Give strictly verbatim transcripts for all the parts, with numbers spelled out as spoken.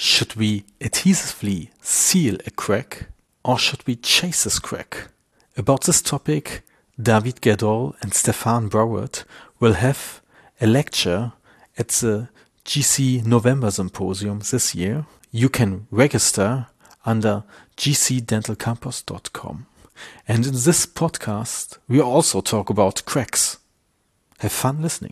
Should we adhesively seal a crack or should we chase this crack? About this topic, David Gerdol and Stefan Broward will have a lecture at the G C November Symposium this year. You can register under g c dental campus dot com. And in this podcast, we also talk about cracks. Have fun listening.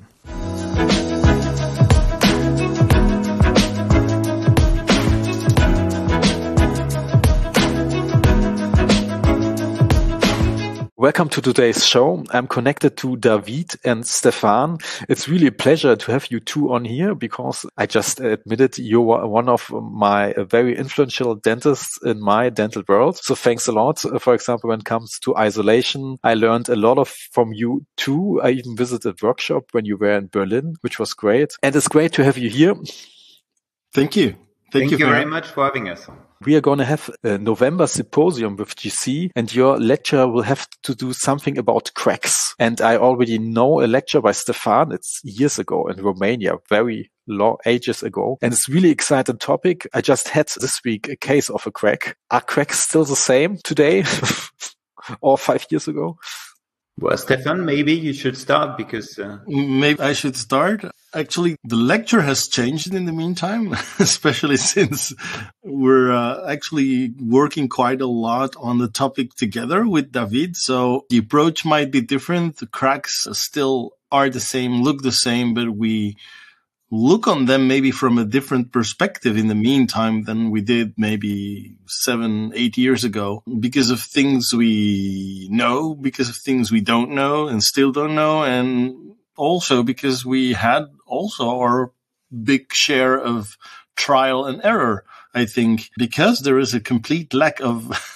Welcome to today's show. I'm connected to David and Stefan. It's really a pleasure to have you two on here because I just admitted you're one of my very influential dentists in my dental world. So thanks a lot. For example, when it comes to isolation, I learned a lot of from you too. I even visited a workshop when you were in Berlin, which was great. And it's great to have you here. Thank you. Thank, Thank you, you very much for having us. We are going to have a November symposium with G C, and your lecture will have to do something about cracks. And I already know a lecture by Stefan. It's years ago in Romania, very long ages ago. And it's really exciting topic. I just had this week a case of a crack. Are cracks still the same today or five years ago? Well, Stefan, maybe you should start because... Uh... Maybe I should start. Actually, the lecture has changed in the meantime, especially since we're uh, actually working quite a lot on the topic together with David. So the approach might be different. The cracks still are the same, look the same, but we look on them maybe from a different perspective in the meantime than we did maybe seven, eight years ago because of things we know, because of things we don't know and still don't know, and also because we had also our big share of trial and error, I think, because there is a complete lack of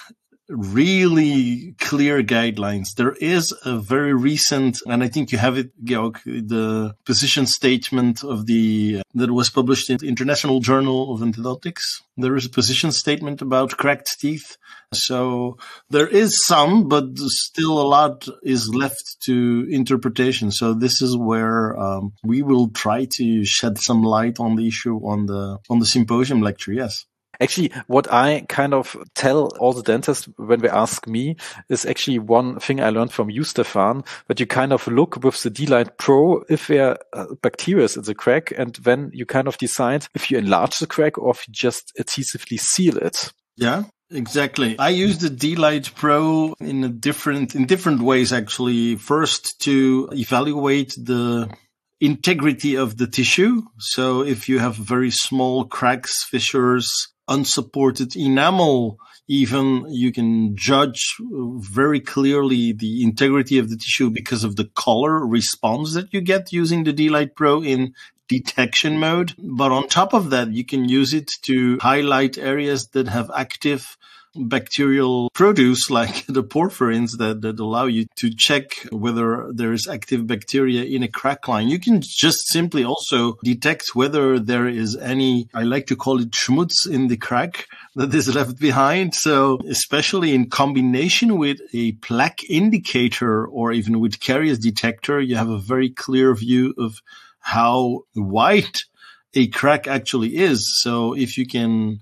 really clear guidelines. There is a very recent, and I think you have it, Georg, the position statement of the, uh, that was published in the International Journal of Endodontics. There is a position statement about cracked teeth. So there is some, but still a lot is left to interpretation. So this is where um, we will try to shed some light on the issue on the on the symposium lecture. Yes. Actually, what I kind of tell all the dentists when they ask me is actually one thing I learned from you, Stefan, that you kind of look with the D-Light Pro if there are bacteria in the crack, and then you kind of decide if you enlarge the crack or if you just adhesively seal it. Yeah. Exactly. I use the D-Light Pro in a different, in different ways, actually. First, to evaluate the integrity of the tissue. So if you have very small cracks, fissures, unsupported enamel, even you can judge very clearly the integrity of the tissue because of the color response that you get using the D-Light Pro in detection mode. But on top of that, you can use it to highlight areas that have active bacterial produce like the porphyrins that, that allow you to check whether there is active bacteria in a crack line. You can just simply also detect whether there is any, I like to call it schmutz in the crack that is left behind. So especially in combination with a plaque indicator or even with caries detector, you have a very clear view of how wide a crack actually is. So if you can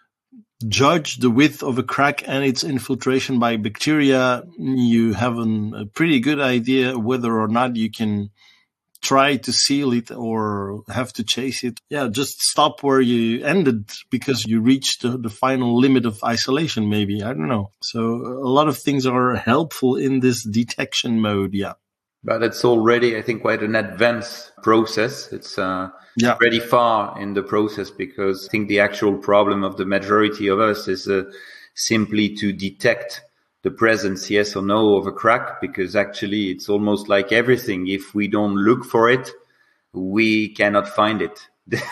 judge the width of a crack and its infiltration by bacteria, you have an, a pretty good idea whether or not you can try to seal it or have to chase it. Yeah, just stop where you ended because you reached the, the final limit of isolation, maybe. I don't know. So a lot of things are helpful in this detection mode, yeah. But it's already, I think, quite an advanced process. It's uh, yeah. pretty far in the process because I think the actual problem of the majority of us is uh, simply to detect the presence, yes or no, of a crack, because actually it's almost like everything. If we don't look for it, we cannot find it.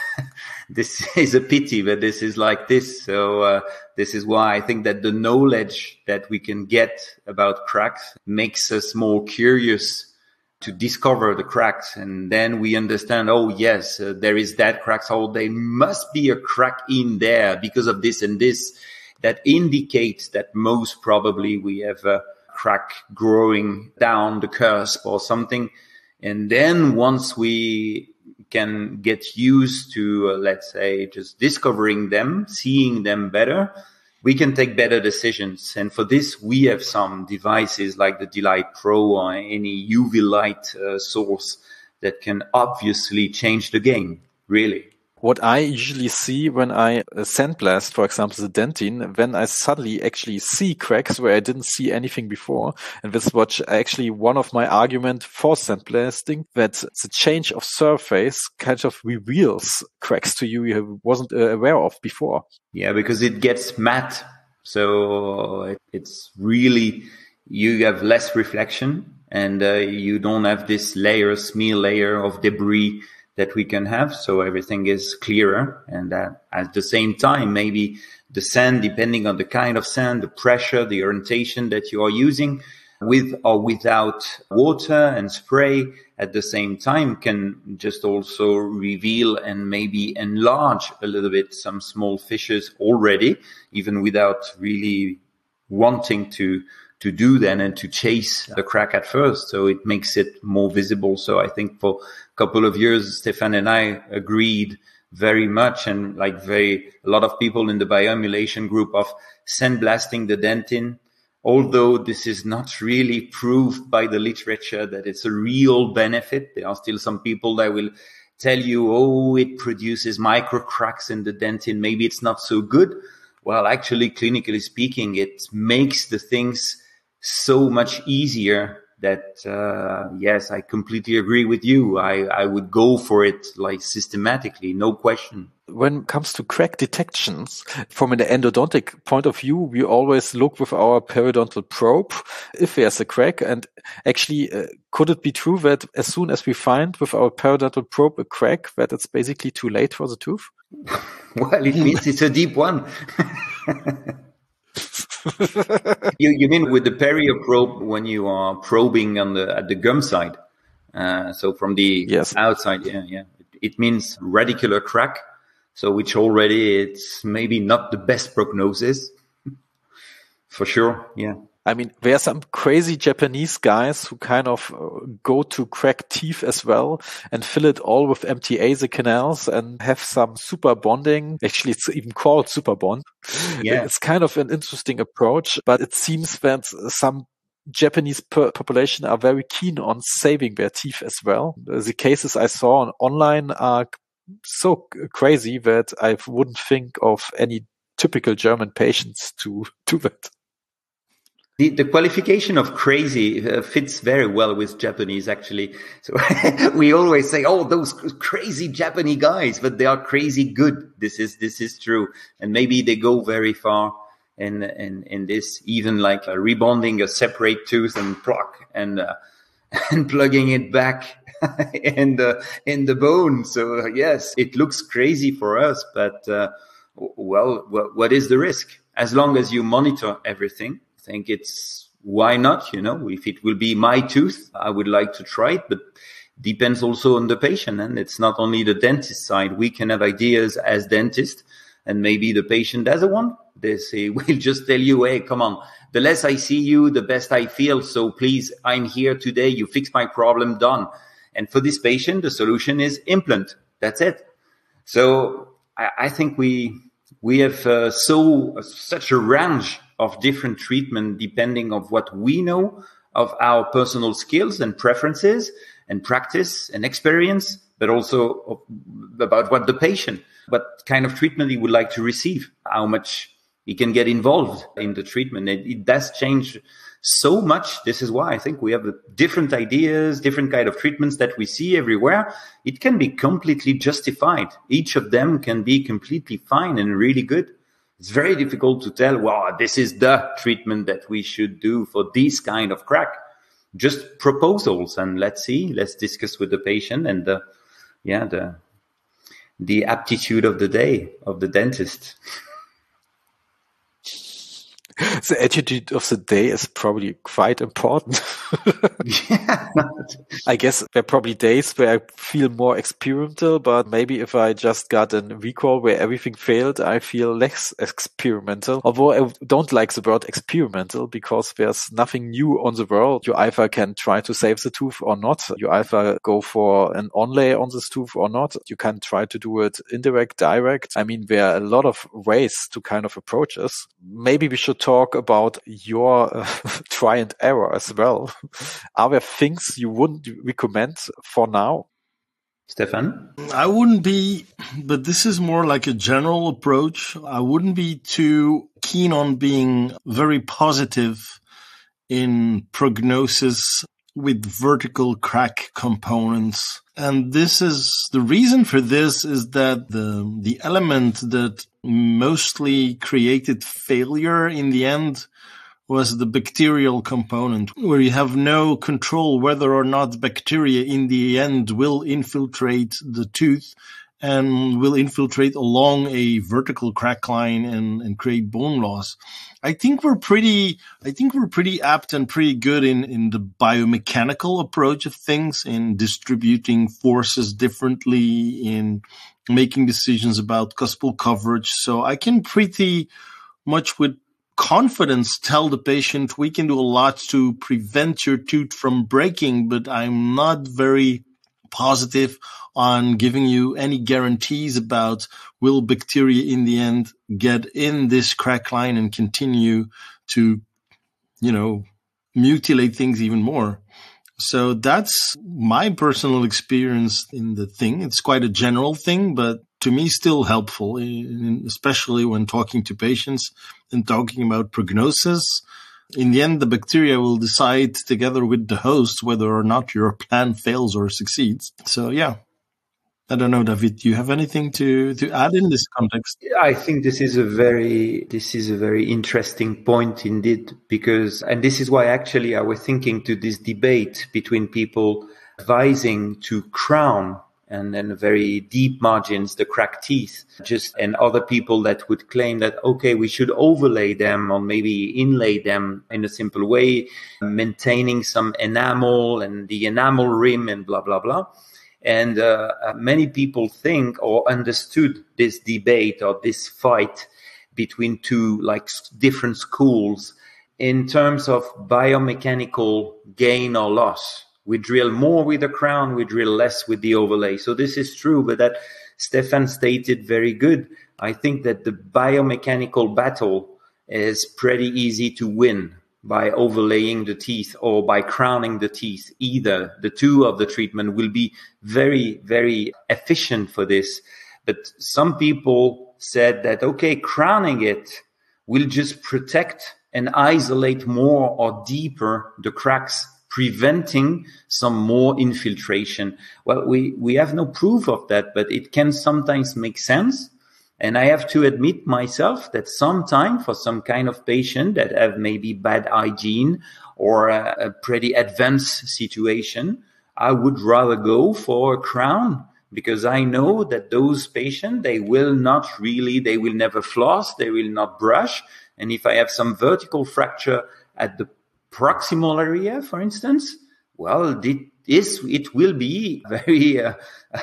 This is a pity, but this is like this. So uh, this is why I think that the knowledge that we can get about cracks makes us more curious to discover the cracks. And then we understand, oh, yes, uh, there is that crack. So there must be a crack in there because of this and this. That indicates that most probably we have a crack growing down the cusp or something. And then once we can get used to, uh, let's say, just discovering them, seeing them better, we can take better decisions. And for this, we have some devices like the D-Light Pro or any U V light uh, source that can obviously change the game, really. What I usually see when I sandblast, for example, the dentine, when I suddenly actually see cracks where I didn't see anything before. And this was actually one of my arguments for sandblasting, that the change of surface kind of reveals cracks to you you wasn't aware of before. Yeah, because it gets matte. So it's really, you have less reflection and uh, you don't have this layer, smear layer of debris that we can have, so everything is clearer. And uh, at the same time, maybe the sand, depending on the kind of sand, the pressure, the orientation that you are using, with or without water and spray at the same time, can just also reveal and maybe enlarge a little bit some small fissures already, even without really wanting to to do that and to chase the crack at first. So it makes it more visible. So I think for a couple of years, Stefan and I agreed very much, and like very, a lot of people in the bioemulation group, of sandblasting the dentin. Although this is not really proved by the literature that it's a real benefit, there are still some people that will tell you, oh, it produces micro cracks in the dentin. Maybe it's not so good. Well, actually, clinically speaking, it makes the things so much easier that, uh, yes, I completely agree with you. I, I would go for it like systematically, no question. When it comes to crack detections, from an endodontic point of view, we always look with our periodontal probe if there's a crack. And actually, uh, could it be true that as soon as we find with our periodontal probe a crack, that it's basically too late for the tooth? Well, it means it's a deep one. you, you mean with the perio probe when you are probing on the at the gum side? Uh, so from the yes. outside, yeah, yeah. It, it means radicular crack. So which already it's maybe not the best prognosis. For sure, yeah. I mean, there are some crazy Japanese guys who kind of go to crack teeth as well and fill it all with M T A, the canals, and have some super bonding. Actually, it's even called super bond. Yeah. It's kind of an interesting approach, but it seems that some Japanese per- population are very keen on saving their teeth as well. The cases I saw on online are so crazy that I wouldn't think of any typical German patients to do that. The, the qualification of crazy uh, fits very well with Japanese, actually. So we always say, "Oh, those crazy Japanese guys," but they are crazy good. This is this is true, and maybe they go very far in in in this, even like uh, rebonding a separate tooth and pluck and uh, and plugging it back in the in the bone. So uh, yes, it looks crazy for us, but uh, well, what, what is the risk? As long as you monitor everything. I think it's, why not, you know, if it will be my tooth, I would like to try it, but depends also on the patient. And it's not only the dentist side. We can have ideas as dentists, and maybe the patient doesn't want. They say, we'll just tell you, hey, come on, the less I see you, the best I feel. So please, I'm here today. You fix my problem, done. And for this patient, the solution is implant. That's it. So I, I think we, we have uh, so, such a range of different treatment depending of what we know of our personal skills and preferences and practice and experience, but also about what the patient, what kind of treatment he would like to receive, how much he can get involved in the treatment. It, it does change so much. This is why I think we have different ideas, different kind of treatments that we see everywhere. It can be completely justified. Each of them can be completely fine and really good. It's very difficult to tell, well, this is the treatment that we should do for this kind of crack. Just proposals, and let's see, let's discuss with the patient and the, yeah, the, the aptitude of the day of the dentist. The attitude of the day is probably quite important. Yeah. I guess there are probably days where I feel more experimental, but maybe if I just got a recall where everything failed, I feel less experimental. Although I don't like the word experimental because there's nothing new on the world. You either can try to save the tooth or not. You either go for an onlay on this tooth or not. You can try to do it indirect, direct. I mean, there are a lot of ways to kind of approach this. Maybe we should talk about your uh, try and error as well. Are there things you wouldn't recommend for now? Stefan? I wouldn't be, but this is more like a general approach. I wouldn't be too keen on being very positive in prognosis with vertical crack components. And this is, the reason for this is that the, the element that mostly created failure in the end was the bacterial component, where you have no control whether or not bacteria in the end will infiltrate the tooth and will infiltrate along a vertical crack line and, and create bone loss. I think we're pretty, I think we're pretty apt and pretty good in, in the biomechanical approach of things, in distributing forces differently, in making decisions about cuspal coverage. So I can pretty much with confidence tell the patient we can do a lot to prevent your tooth from breaking, but I'm not very positive on giving you any guarantees about will bacteria in the end get in this crack line and continue to, you know, mutilate things even more. So that's my personal experience in the thing. It's quite a general thing, but to me still helpful, especially when talking to patients and talking about prognosis. In the end, the bacteria will decide together with the host whether or not your plan fails or succeeds. So, yeah. I don't know, David, do you have anything to, to add in this context? I think this is a very, this is a very interesting point indeed, because, and this is why actually I was thinking to this debate between people advising to crown and then very deep margins, the cracked teeth, just, and other people that would claim that, okay, we should overlay them or maybe inlay them in a simple way, maintaining some enamel and the enamel rim and blah, blah, blah. And uh, many people think or understood this debate or this fight between two like different schools in terms of biomechanical gain or loss. We drill more with the crown, we drill less with the overlay. So this is true, but that Stefan stated very good. I think that the biomechanical battle is pretty easy to win by overlaying the teeth or by crowning the teeth. Either the two of the treatment will be very, very efficient for this. But some people said that, okay, crowning it will just protect and isolate more or deeper the cracks, preventing some more infiltration. Well, we, we have no proof of that, but it can sometimes make sense. And I have to admit myself that sometimes for some kind of patient that have maybe bad hygiene or a, a pretty advanced situation, I would rather go for a crown, because I know that those patients, they will not really, they will never floss, they will not brush. And if I have some vertical fracture at the proximal area, for instance, well, it is, it will be very uh,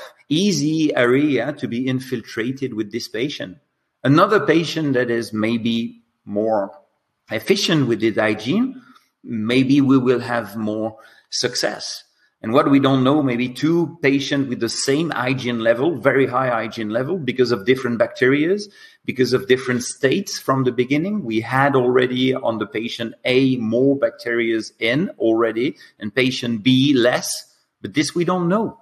easy area to be infiltrated with this patient. Another patient that is maybe more efficient with his hygiene, maybe we will have more success. And what we don't know, maybe two patients with the same hygiene level, very high hygiene level, because of different bacteria, because of different states from the beginning. We had already on the patient A more bacteria in already, and patient B less, but this we don't know.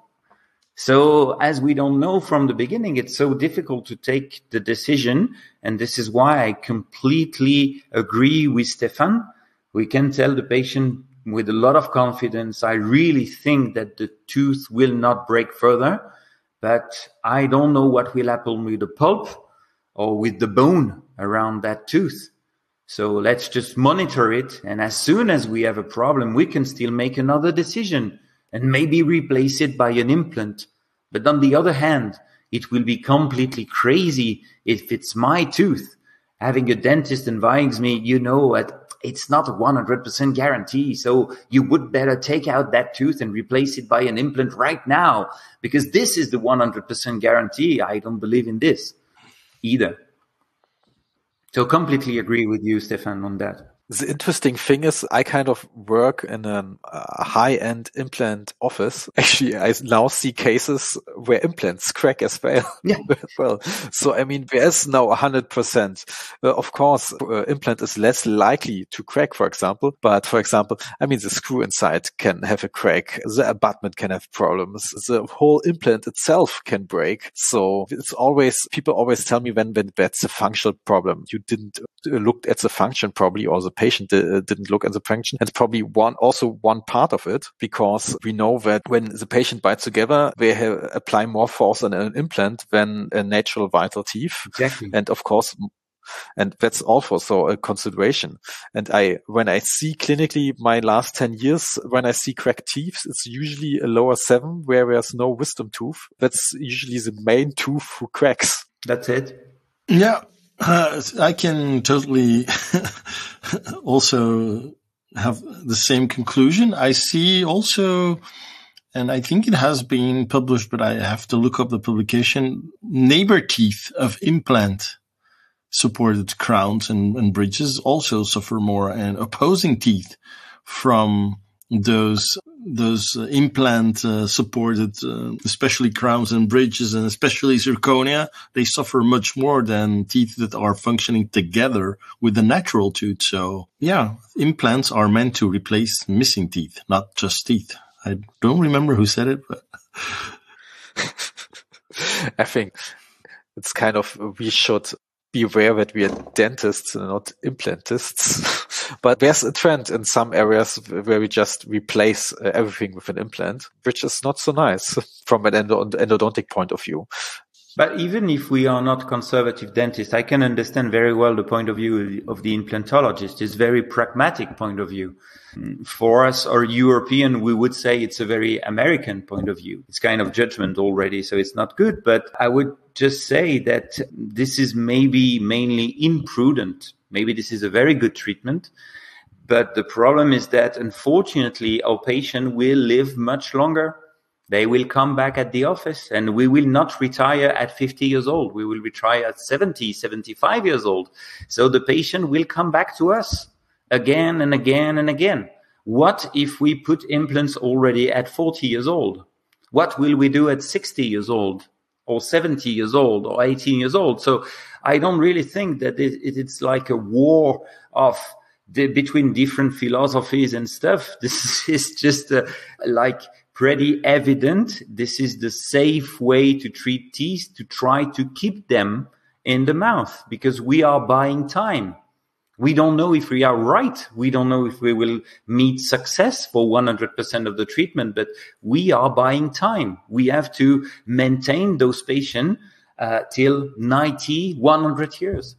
So as we don't know from the beginning, it's so difficult to take the decision. And this is why I completely agree with Stefan. We can tell the patient with a lot of confidence, I really think that the tooth will not break further, but I don't know what will happen with the pulp or with the bone around that tooth. So let's just monitor it. And as soon as we have a problem, we can still make another decision and maybe replace it by an implant. But on the other hand, it will be completely crazy if it's my tooth having a dentist advise me, you know, at it's not a one hundred percent guarantee. So you would better take out that tooth and replace it by an implant right now, because this is the one hundred percent guarantee. I don't believe in this either. So completely agree with you, Stefan, on that. The interesting thing is I kind of work in a uh, high-end implant office. Actually, I now see cases where implants crack as well. Yeah. well, so I mean, there's now one hundred percent. Uh, of course, uh, implant is less likely to crack, for example. But for example, I mean, the screw inside can have a crack. The abutment can have problems. The whole implant itself can break. So it's always, people always tell me when, when that's a functional problem. You didn't look at the function probably, or the patient uh, didn't look at the function. It's probably one, also one part of it, because we know that when the patient bites together, they have, apply more force on an implant than a natural vital teeth. Exactly. And of course, and that's also a consideration. And I, when I see clinically my last ten years, when I see cracked teeth, it's usually a lower seven where there's no wisdom tooth. That's usually the main tooth who cracks. That's it. Yeah. Uh, I can totally also have the same conclusion. I see also, and I think it has been published, but I have to look up the publication, neighbor teeth of implant supported crowns and, and bridges also suffer more, and opposing teeth from those those uh, implant uh, supported, uh, especially crowns and bridges, and especially zirconia, they suffer much more than teeth that are functioning together with the natural tooth. So yeah, implants are meant to replace missing teeth, not just teeth. I don't remember who said it, but I think it's kind of, we should be aware that we are dentists and not implantists. But there's a trend in some areas where we just replace uh, everything with an implant, which is not so nice from an endo- endodontic point of view. But even if we are not conservative dentists, I can understand very well the point of view of the implantologist. It's a very pragmatic point of view. For us, or European, we would say it's a very American point of view. It's kind of judgment already, so it's not good. But I would just say that this is maybe mainly imprudent. Maybe this is a very good treatment. But the problem is that, unfortunately, our patient will live much longer. They will come back at the office, and we will not retire at fifty years old. We will retire at seventy, seventy-five years old. So the patient will come back to us again and again and again. What if we put implants already at forty years old? What will we do at sixty years old, or seventy years old, or eighteen years old? So I don't really think that it, it, it's like a war of the, between different philosophies and stuff. This is just uh, like pretty evident. This is the safe way to treat teeth, to try to keep them in the mouth, because we are buying time. We don't know if we are right. We don't know if we will meet success for one hundred percent of the treatment, but we are buying time. We have to maintain those patients uh, till ninety, one hundred years.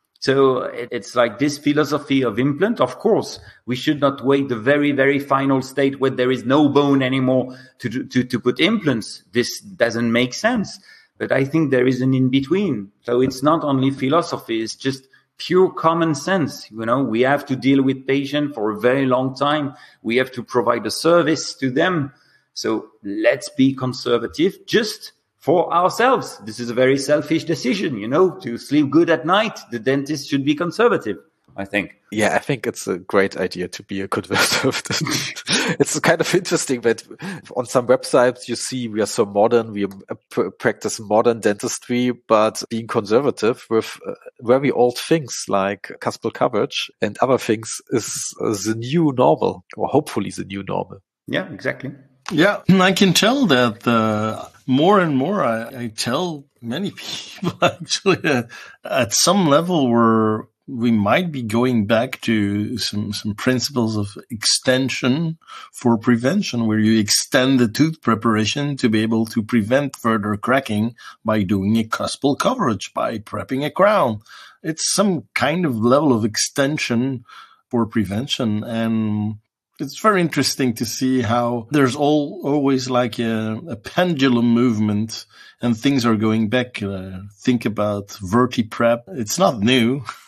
So it's like this philosophy of implant. Of course, we should not wait the very, very final state where there is no bone anymore to, to, to put implants. This doesn't make sense. But I think there is an in-between. So it's not only philosophy, it's just pure common sense. You know, we have to deal with patients for a very long time. We have to provide a service to them. So let's be conservative just for ourselves. This is a very selfish decision, you know, to sleep good at night. The dentist should be conservative, I think. Yeah, I think it's a great idea to be a conservative. It's kind of interesting that on some websites you see we are so modern, we pr- practice modern dentistry, but being conservative with uh, very old things like cuspal coverage and other things is uh, the new normal, or hopefully the new normal. Yeah, exactly. Yeah, I can tell that uh, more and more I, I tell many people actually uh, at some level we're we might be going back to some, some principles of extension for prevention, where you extend the tooth preparation to be able to prevent further cracking by doing a cuspal coverage, by prepping a crown. It's some kind of level of extension for prevention. And it's very interesting to see how there's all always like a, a pendulum movement and things are going back. Uh, think about VertiPrep. It's not new.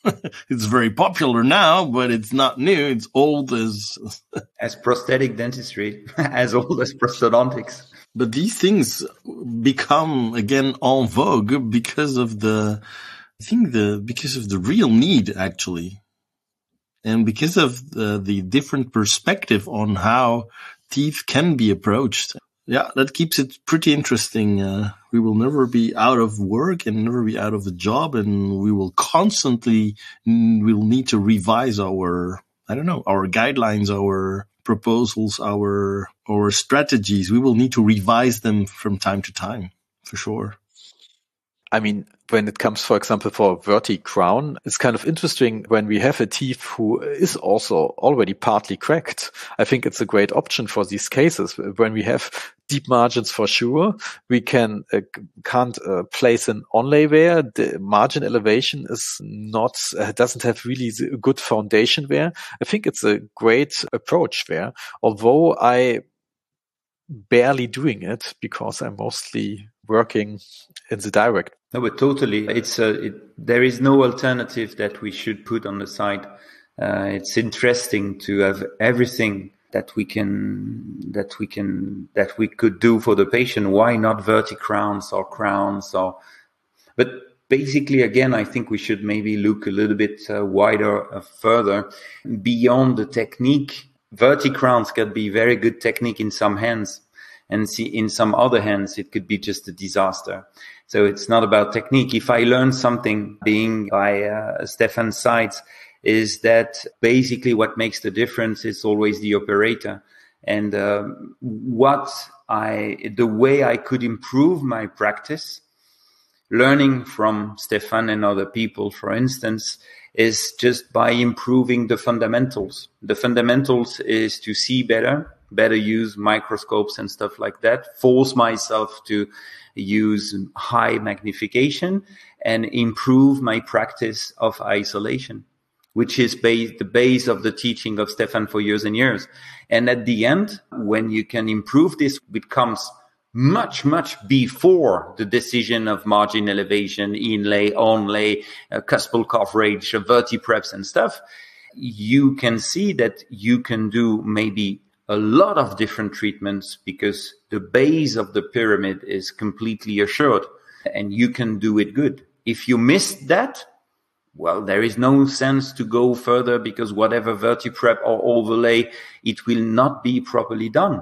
it's very popular now, but it's not new. It's old as as prosthetic dentistry, as old as prosthodontics. But these things become again en vogue because of the, I think the because of the real need actually, and because of the the different perspective on how teeth can be approached. Yeah, that keeps it pretty interesting. Uh, we will never be out of work and never be out of a job, and we will constantly will need to revise our, I don't know, our guidelines, our proposals, our our strategies. We will need to revise them from time to time, for sure. I mean, when it comes, for example, for a verti crown, it's kind of interesting when we have a teeth who is also already partly cracked. I think it's a great option for these cases. When we have deep margins for sure, we can uh, can't uh, place an onlay there. The margin elevation is not uh, doesn't have really a good foundation there. I think it's a great approach there, although I barely doing it because I'm mostly working in the direct. No, but totally. It's a, it, there is no alternative that we should put on the side. Uh, it's interesting to have everything that we can, that we can, that we could do for the patient. Why not verti crowns or crowns or, but basically, again, I think we should maybe look a little bit uh, wider, uh, further beyond the technique. Verti crowns can be very good technique in some hands, and see in some other hands, it could be just a disaster. So it's not about technique. If I learn something being by uh, Stefan's sides, is that basically what makes the difference is always the operator. And um, what I, the way I could improve my practice, learning from Stefan and other people, for instance, is just by improving the fundamentals. The fundamentals is to see better, better use microscopes and stuff like that, force myself to use high magnification and improve my practice of isolation, which is base, the base of the teaching of Stefan for years and years. And at the end, when you can improve this, it comes much, much before the decision of margin elevation, inlay, onlay, uh, cuspal coverage, uh, vertipreps and stuff. You can see that you can do maybe a lot of different treatments because the base of the pyramid is completely assured and you can do it good. If you missed that, well, there is no sense to go further because whatever vertiprep or overlay, it will not be properly done.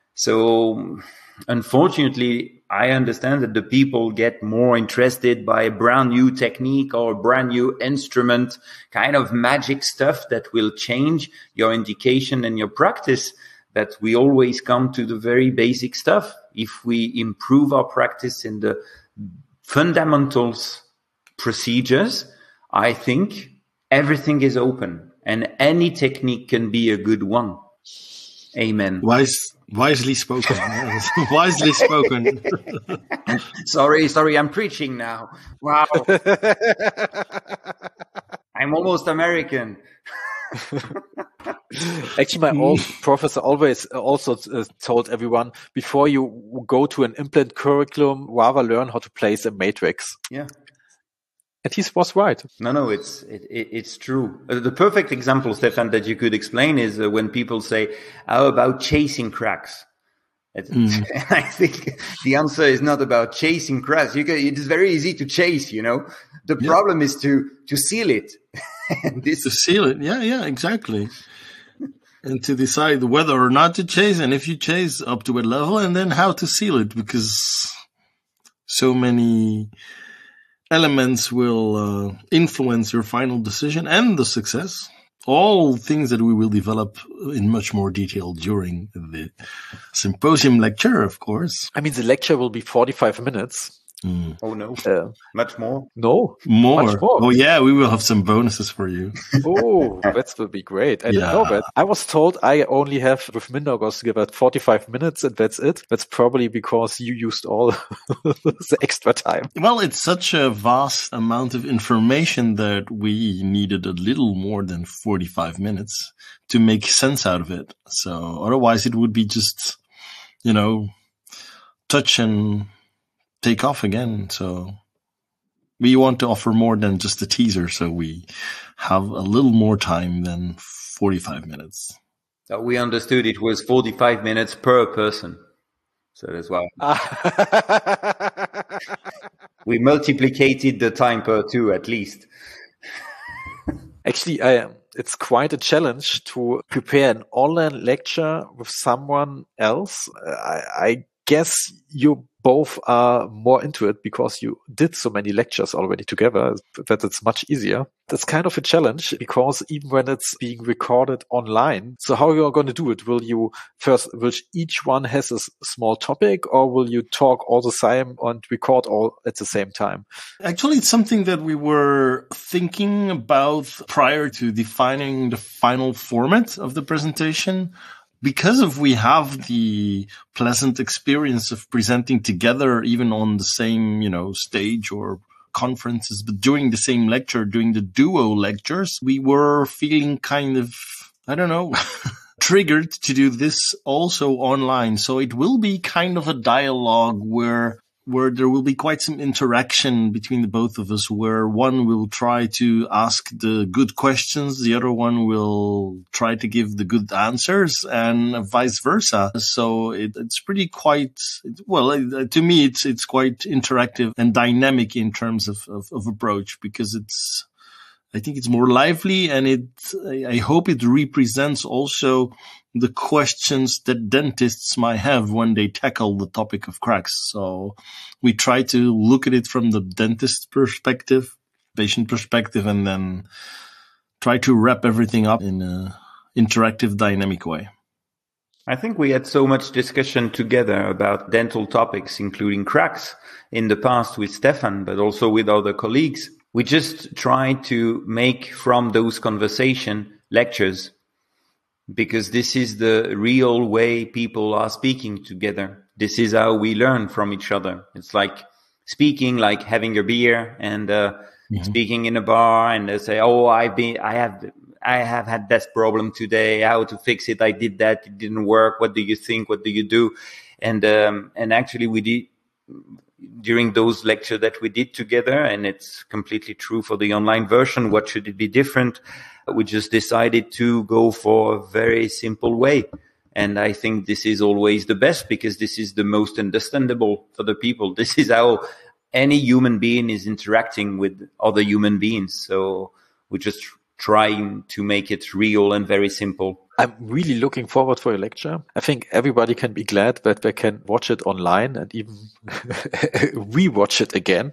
So unfortunately, I understand that the people get more interested by a brand new technique or a brand new instrument, kind of magic stuff that will change your indication and your practice. That we always come to the very basic stuff. If we improve our practice in the fundamentals procedures, I think everything is open and any technique can be a good one. Amen. Wise, wisely spoken. Wisely spoken. sorry, sorry, I'm preaching now. Wow. I'm almost American. Actually, my old professor always also uh, told everyone, before you go to an implant curriculum, rather learn how to place a matrix. Yeah. And he was right. No, no, it's it, it, it's true. Uh, the perfect example, Stefan, that you could explain is uh, when people say, how about chasing cracks? Mm. I think the answer is not about chasing cracks. You can, it is very easy to chase, you know. The yeah. problem is to, to seal it. And this to seal it. Yeah, yeah, exactly. And to decide whether or not to chase, and if you chase, up to what level, and then how to seal it, because so many elements will uh, influence your final decision and the success. All things that we will develop in much more detail during the symposium lecture, of course. I mean, the lecture will be forty-five minutes. Mm. Oh, no. Uh, much more? No. More. Much more. Oh, yeah, we will have some bonuses for you. Oh, that will be great. I yeah. didn't know that. I was told I only have, with Mindaugas, give out forty-five minutes and that's it. That's probably because you used all the extra time. Well, it's such a vast amount of information that we needed a little more than forty-five minutes to make sense out of it. So otherwise it would be just, you know, touch and take off again. So we want to offer more than just a teaser, so we have a little more time than forty-five minutes. Uh, we understood it was forty-five minutes per person. So that's why we multiplicated the time per two at least. Actually, I, it's quite a challenge to prepare an online lecture with someone else. I, I guess you both are more into it because you did so many lectures already together that it's much easier. That's kind of a challenge because even when it's being recorded online, so how you are going to do it? Will you first, will each one has a small topic, or will you talk all the time and record all at the same time? Actually, it's something that we were thinking about prior to defining the final format of the presentation. Because of we have the pleasant experience of presenting together, even on the same, you know, stage or conferences, but doing the same lecture, doing the duo lectures, we were feeling kind of, I don't know, triggered to do this also online. So it will be kind of a dialogue where where there will be quite some interaction between the both of us, where one will try to ask the good questions, the other one will try to give the good answers, and vice versa. So it, it's pretty quite, well, to me, it's it's quite interactive and dynamic in terms of, of, of approach, because it's, I think it's more lively, and it, I hope it represents also the questions that dentists might have when they tackle the topic of cracks. So we try to look at it from the dentist perspective, patient perspective, and then try to wrap everything up in an interactive, dynamic way. I think we had so much discussion together about dental topics, including cracks, in the past with Stefan, but also with other colleagues. We just try to make from those conversation lectures, because this is the real way people are speaking together. This is how we learn from each other. It's like speaking, like having a beer and uh, mm-hmm. speaking in a bar, and they say, "Oh, I've been, I have, I have had this problem today. How to fix it? I did that. It didn't work. What do you think? What do you do?" And um, and actually, we did during those lectures that we did together, and it's completely true for the online version. What should it be different? We just decided to go for a very simple way. And I think this is always the best, because this is the most understandable for the people. This is how any human being is interacting with other human beings. So we're just trying to make it real and very simple. I'm really looking forward for your lecture. I think everybody can be glad that they can watch it online and even re-watch it again.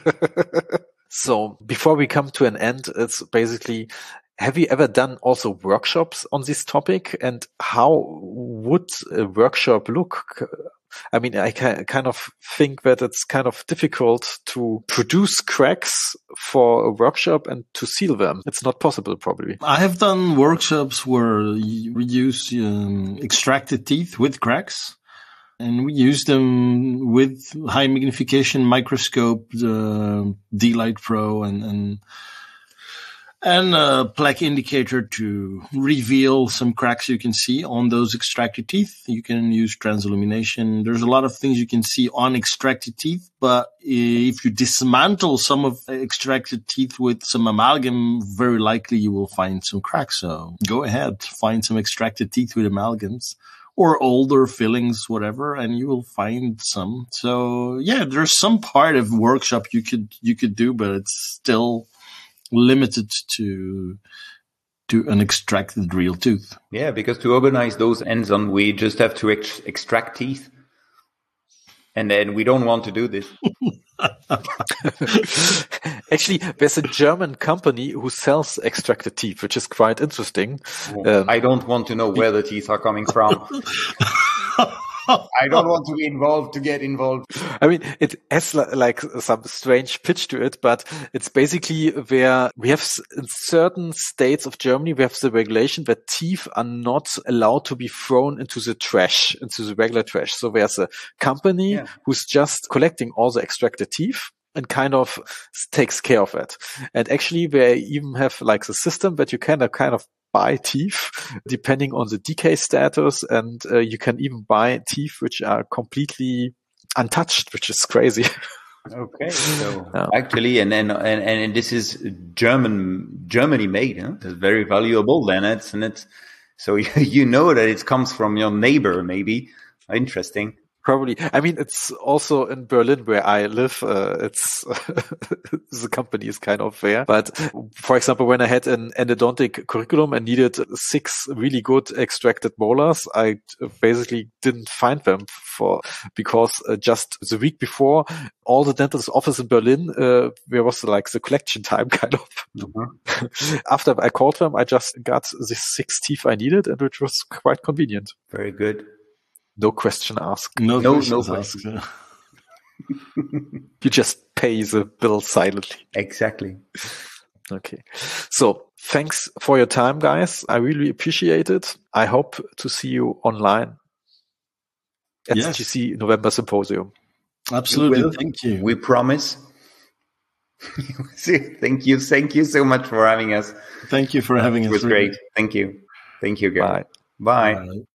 So before we come to an end, it's basically, have you ever done also workshops on this topic, and how would a workshop look? I mean, I kind of think that it's kind of difficult to produce cracks for a workshop and to seal them. It's not possible, probably. I have done workshops where we use um, extracted teeth with cracks, and we use them with high magnification microscope, uh, D-Light Pro, and, and and a plaque indicator to reveal some cracks you can see on those extracted teeth. You can use transillumination. There's a lot of things you can see on extracted teeth, but if you dismantle some of the extracted teeth with some amalgam, very likely you will find some cracks. So go ahead, find some extracted teeth with amalgams or older fillings, whatever, and you will find some. So yeah, there's some part of workshop you could, you could do, but it's still limited to to an extracted real tooth. Yeah, because to organize those ends on, we just have to ex- extract teeth. And then we don't want to do this. Actually, there's a German company who sells extracted teeth, which is quite interesting. Well, um, I don't want to know where the teeth are coming from. I don't want to be involved to get involved. I mean, it has like some strange pitch to it, but it's basically where we have in certain states of Germany, we have the regulation that teeth are not allowed to be thrown into the trash, into the regular trash. So there's a company yeah. who's just collecting all the extracted teeth and kind of takes care of it. And actually they even have like the system that you can kind of buy teeth depending on the decay status, and uh, you can even buy teeth which are completely untouched, which is crazy. Okay, so yeah. actually, and and and and this is German Germany made. Huh? It's very valuable. Then it's and it's so you know that it comes from your neighbor. Maybe interesting. Probably. I mean, it's also in Berlin where I live. Uh, it's the company is kind of there. But for example, when I had an endodontic curriculum and needed six really good extracted molars, I basically didn't find them for because uh, just the week before, all the dentist office in Berlin, uh, there was like the collection time kind of. Mm-hmm. After I called them, I just got the six teeth I needed, and which was quite convenient. Very good. No question asked. No, no, questions no asked. Yeah. You just pay the bill silently. Exactly. Okay. So thanks for your time, guys. I really appreciate it. I hope to see you online at yes. the G C November Symposium. Absolutely. Thank you. We promise. Thank you. Thank you so much for having us. Thank you for having us. It was great. Thank you. Thank you, Gary. Bye. Bye. Bye.